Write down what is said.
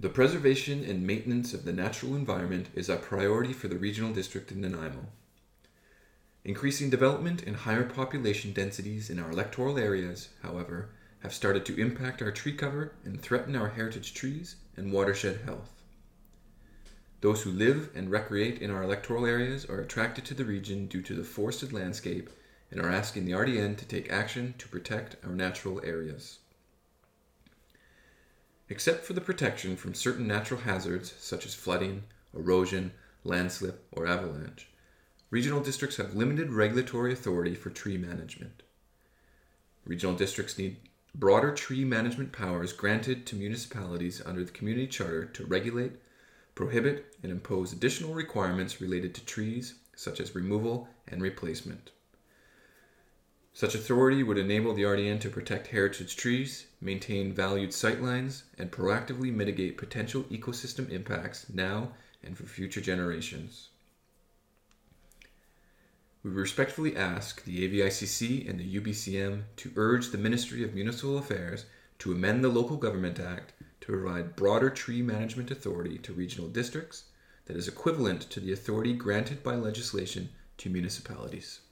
The preservation and maintenance of the natural environment is a priority for the regional district in Nanaimo. Increasing development and higher population densities in our electoral areas, however, have started to impact our tree cover and threaten our heritage trees and watershed health. Those who live and recreate in our electoral areas are attracted to the region due to the forested landscape and are asking the RDN to take action to protect our natural areas. Except for the protection from certain natural hazards such as flooding, erosion, landslip, or avalanche, regional districts have limited regulatory authority for tree management. Regional districts need broader tree management powers granted to municipalities under the Community Charter to regulate, prohibit, and impose additional requirements related to trees, such as removal and replacement. Such authority would enable the RDN to protect heritage trees, maintain valued sightlines, and proactively mitigate potential ecosystem impacts now and for future generations. We respectfully ask the AVICC and the UBCM to urge the Ministry of Municipal Affairs to amend the Local Government Act to provide broader tree management authority to regional districts that is equivalent to the authority granted by legislation to municipalities.